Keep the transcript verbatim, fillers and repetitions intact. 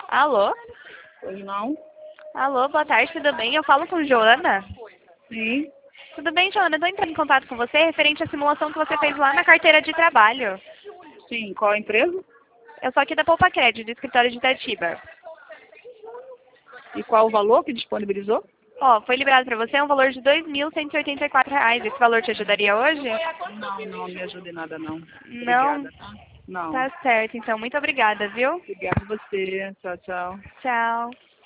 Alô? Pois não? Alô, boa tarde, tudo bem? Eu falo com Joana. Sim. Tudo bem, Joana? Estou entrando em contato com você referente à simulação que você fez lá na carteira de trabalho. Sim. Qual a empresa? Eu sou aqui da Poupa Crédito, do escritório de Itatiba. E qual o valor que disponibilizou? Ó, foi liberado para você um valor de dois mil cento e oitenta e quatro reais. Esse valor te ajudaria hoje? Não, não me ajuda em nada não. Não? Obrigada, tá? Não. Tá certo, então. Muito obrigada, viu? Obrigada a você. Tchau, tchau. Tchau.